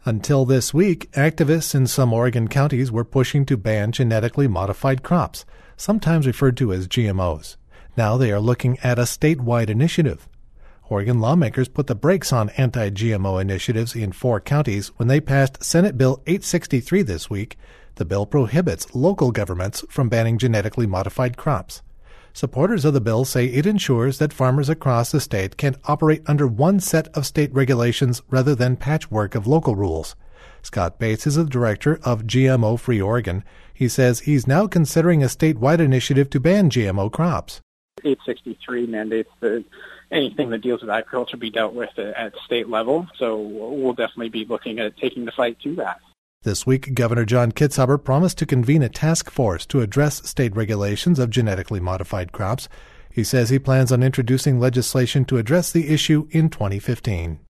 Until this week, activists in some Oregon counties were pushing to ban genetically modified crops, sometimes referred to as GMOs. Now they are looking at a statewide initiative. Oregon lawmakers put the brakes on anti-GMO initiatives in 4 counties when they passed Senate Bill 863 this week. The bill prohibits local governments from banning genetically modified crops. Supporters of the bill say it ensures that farmers across the state can operate under one set of state regulations rather than patchwork of local rules. Scott Bates is the director of GMO Free Oregon. He says he's now considering a statewide initiative to ban GMO crops. 863 mandates that anything that deals with agriculture be dealt with at state level, so we'll definitely be looking at taking the fight to that. This week, Governor John Kitzhaber promised to convene a task force to address state regulations of genetically modified crops. He says he plans on introducing legislation to address the issue in 2015.